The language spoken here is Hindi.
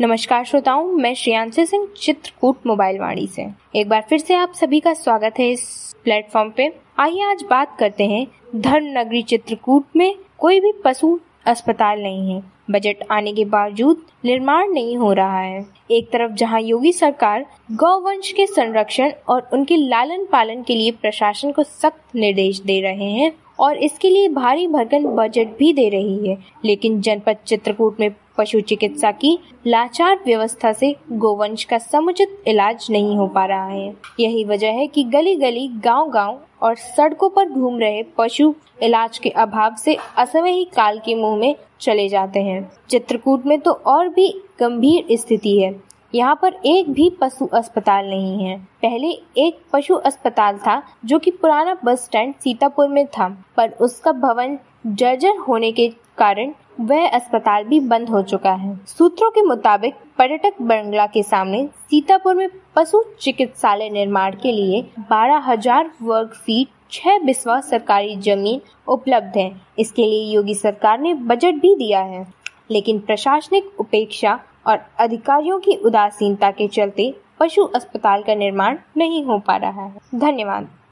नमस्कार श्रोताओं, मैं श्रेयांशी सिंह चित्रकूट मोबाइल वाणी से एक बार फिर से आप सभी का स्वागत है इस प्लेटफॉर्म पे। आइए आज बात करते हैं धर्म नगरी चित्रकूट में कोई भी पशु अस्पताल नहीं है। बजट आने के बावजूद निर्माण नहीं हो रहा है। एक तरफ जहां योगी सरकार गौवंश के संरक्षण और उनके लालन पालन के लिए प्रशासन को सख्त निर्देश दे रहे हैं और इसके लिए भारी भरकम बजट भी दे रही है, लेकिन जनपद चित्रकूट में पशु चिकित्सा की लाचार व्यवस्था से गोवंश का समुचित इलाज नहीं हो पा रहा है। यही वजह है कि गली गली, गांव-गांव और सड़कों पर घूम रहे पशु इलाज के अभाव से असमय ही काल के मुंह में चले जाते हैं। चित्रकूट में तो और भी गंभीर स्थिति है। यहाँ पर एक भी पशु अस्पताल नहीं है। पहले एक पशु अस्पताल था जो कि पुराना बस स्टैंड सीतापुर में था, पर उसका भवन जर्जर होने के कारण वह अस्पताल भी बंद हो चुका है। सूत्रों के मुताबिक पर्यटक बंगला के सामने सीतापुर में पशु चिकित्सालय निर्माण के लिए 12,000 वर्ग फीट 6 बिस्वा सरकारी जमीन उपलब्ध है। इसके लिए योगी सरकार ने बजट भी दिया है, लेकिन प्रशासनिक उपेक्षा और अधिकारियों की उदासीनता के चलते पशु अस्पताल का निर्माण नहीं हो पा रहा है। धन्यवाद।